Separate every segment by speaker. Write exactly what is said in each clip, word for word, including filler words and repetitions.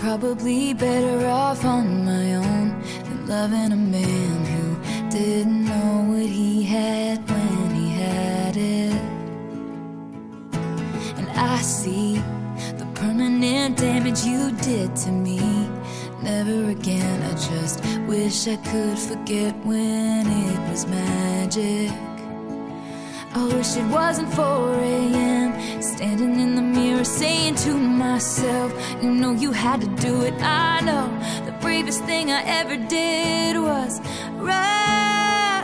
Speaker 1: probably better off on my own than loving a man who didn't know what he had when he had it. And I see the permanent damage you did to me. Never again, I just wish I could forget when it was magic. I wish it wasn't four A M standing in the mirror saying to myself, you know you had to do it. I know the bravest thing I ever did was run.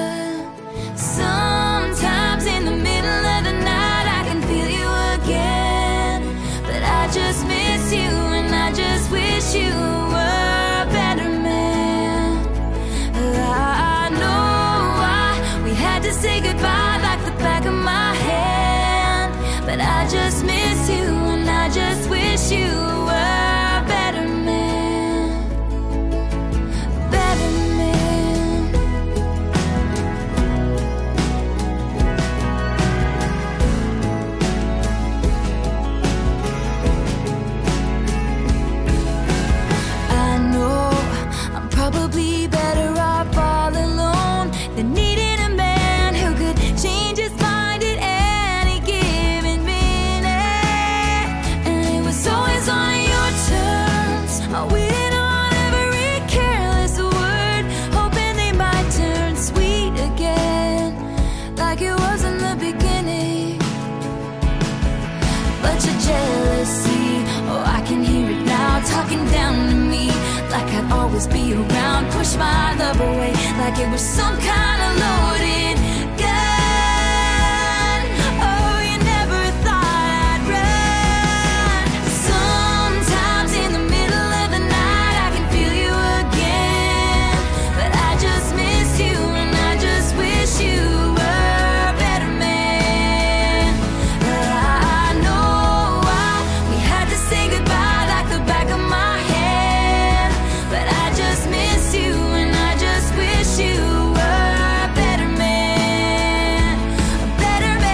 Speaker 1: Sometimes in the middle of the night I can feel you again, but I just miss you and I just wish you were a better man. I know I, we had to say goodbye like the back of my hand, but I just miss you and I just wish you were a better man. A better man. I know I'm probably better off all alone than needing a man who could change his mind at any given minute. And it was always on your terms. I waited on every careless word, hoping they might turn sweet again, like it was in the beginning. But your jealousy, oh, I can hear it now, talking down to me, like I'd always be around. Push my love away, like it was some kind of loaded gun. Oh, you never thought I'd run. Sometimes in the middle of the night I can feel you again, but I just miss you and I just wish you were a better man. I know I, we had to say goodbye like the back of my hand, but I just miss you and I just wish you were a better man. A better man.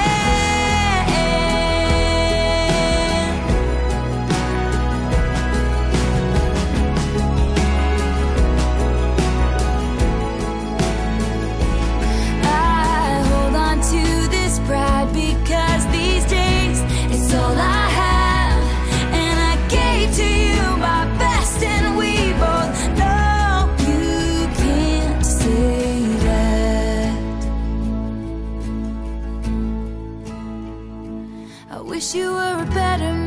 Speaker 1: I hold on to this pride because these days it's all I have, and I gave to you my best, and we both know you can't say that. I wish you were a better